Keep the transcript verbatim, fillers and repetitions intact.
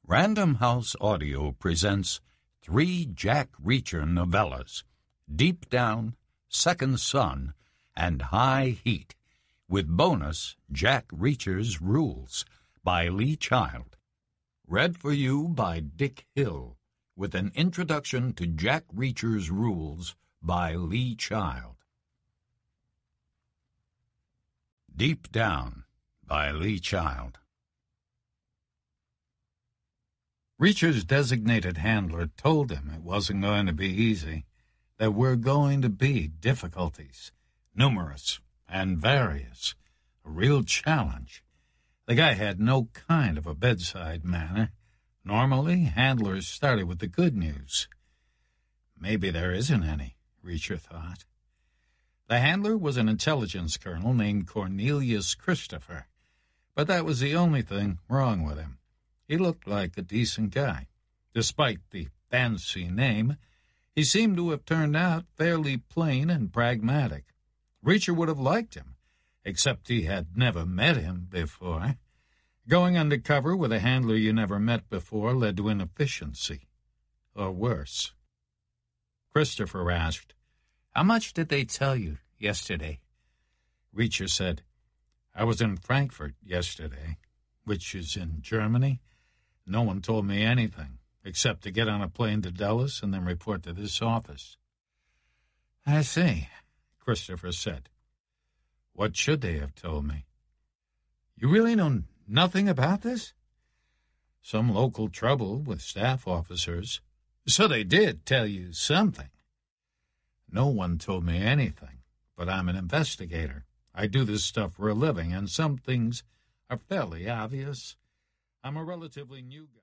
Random House Audio presents three Jack Reacher novellas, Deep Down, Second Son, and High Heat, with bonus Jack Reacher's Rules by Lee Child. Read for you by Dick Hill, with an introduction to Jack Reacher's Rules by Lee Child. Deep Down by Lee Child. Reacher's designated handler told him it wasn't going to be easy. There were going to be difficulties, numerous and various, a real challenge. The guy had no kind of a bedside manner. Normally, handlers started with the good news. Maybe there isn't any, Reacher thought. The handler was an intelligence colonel named Cornelius Christopher, but that was the only thing wrong with him. He looked like a decent guy. Despite the fancy name, he seemed to have turned out fairly plain and pragmatic. Reacher would have liked him, except he had never met him before. Going undercover with a handler you never met before led to inefficiency, or worse. Christopher asked, "How much did they tell you yesterday?" Reacher said, "I was in Frankfurt yesterday, which is in Germany. No one told me anything, except to get on a plane to Dulles and then report to this office." "I see," Christopher said. "What should they have told me?" "You really know nothing about this?" "Some local trouble with staff officers." "So they did tell you something?" "No one told me anything, but I'm an investigator. I do this stuff for a living, and some things are fairly obvious. I'm a relatively new guy."